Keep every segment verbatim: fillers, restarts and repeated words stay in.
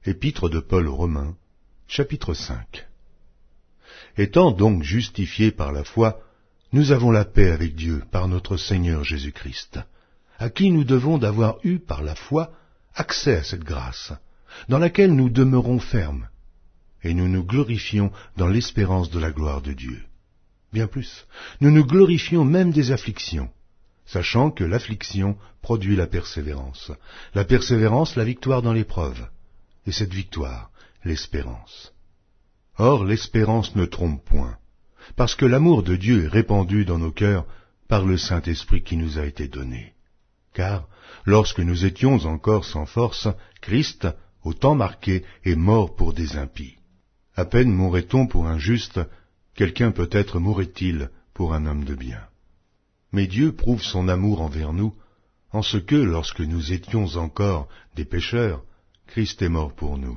Épître de Paul aux Romains, chapitre cinq. Étant donc justifiés par la foi, nous avons la paix avec Dieu par notre Seigneur Jésus-Christ, à qui nous devons d'avoir eu par la foi accès à cette grâce, dans laquelle nous demeurons fermes, et nous nous glorifions dans l'espérance de la gloire de Dieu. Bien plus, nous nous glorifions même des afflictions, sachant que l'affliction produit la persévérance, la persévérance la victoire dans l'épreuve, et cette victoire l'espérance. Or l'espérance ne trompe point, parce que l'amour de Dieu est répandu dans nos cœurs par le Saint-Esprit qui nous a été donné. Car, lorsque nous étions encore sans force, Christ, au temps marqué, est mort pour des impies. À peine mourrait-on pour un juste, quelqu'un peut-être mourrait-il pour un homme de bien. Mais Dieu prouve son amour envers nous, en ce que, lorsque nous étions encore des pécheurs, Christ est mort pour nous.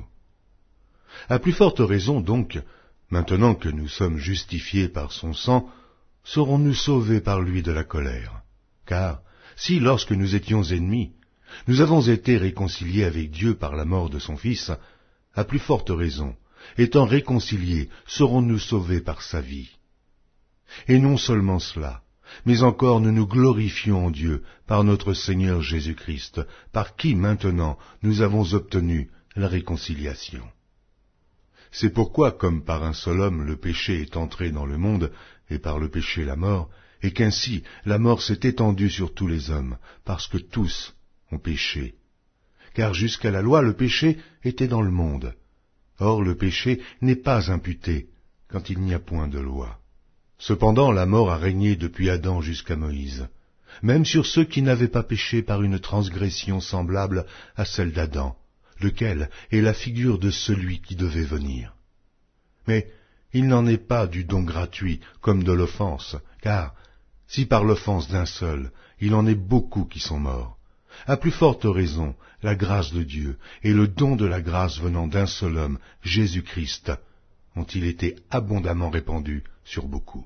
À plus forte raison donc, maintenant que nous sommes justifiés par son sang, serons-nous sauvés par lui de la colère. Car, si lorsque nous étions ennemis, nous avons été réconciliés avec Dieu par la mort de son Fils, à plus forte raison, étant réconciliés, serons-nous sauvés par sa vie. Et non seulement cela, mais encore nous nous glorifions en Dieu par notre Seigneur Jésus-Christ, par qui maintenant nous avons obtenu la réconciliation. C'est pourquoi, comme par un seul homme le péché est entré dans le monde, et par le péché la mort, et qu'ainsi la mort s'est étendue sur tous les hommes, parce que tous ont péché. Car jusqu'à la loi le péché était dans le monde. Or le péché n'est pas imputé, quand il n'y a point de loi. Cependant la mort a régné depuis Adam jusqu'à Moïse, même sur ceux qui n'avaient pas péché par une transgression semblable à celle d'Adam, lequel est la figure de celui qui devait venir. Mais il n'en est pas du don gratuit comme de l'offense, car si par l'offense d'un seul, il en est beaucoup qui sont morts, à plus forte raison, la grâce de Dieu et le don de la grâce venant d'un seul homme, Jésus-Christ, ont-ils été abondamment répandus sur beaucoup.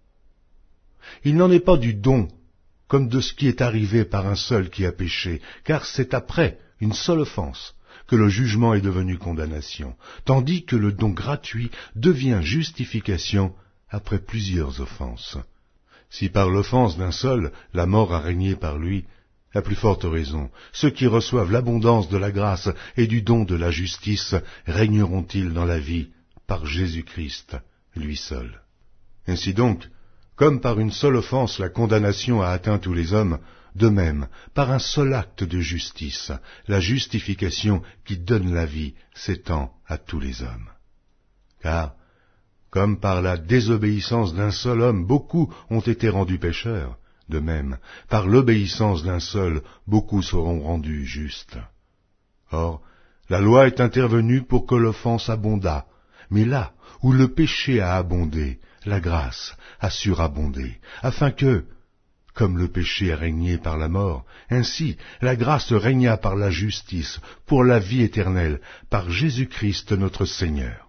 Il n'en est pas du don comme de ce qui est arrivé par un seul qui a péché, car c'est après une seule offense que le jugement est devenu condamnation, tandis que le don gratuit devient justification après plusieurs offenses. Si par l'offense d'un seul, la mort a régné par lui, à plus forte raison, ceux qui reçoivent l'abondance de la grâce et du don de la justice régneront-ils dans la vie par Jésus-Christ, lui seul. Ainsi donc, comme par une seule offense la condamnation a atteint tous les hommes, de même, par un seul acte de justice, la justification qui donne la vie s'étend à tous les hommes. Car, comme par la désobéissance d'un seul homme beaucoup ont été rendus pécheurs, de même, par l'obéissance d'un seul, beaucoup seront rendus justes. Or, la loi est intervenue pour que l'offense abondât, mais là où le péché a abondé, la grâce a surabondé, afin que, comme le péché a régné par la mort, ainsi la grâce régna par la justice, pour la vie éternelle, par Jésus-Christ notre Seigneur.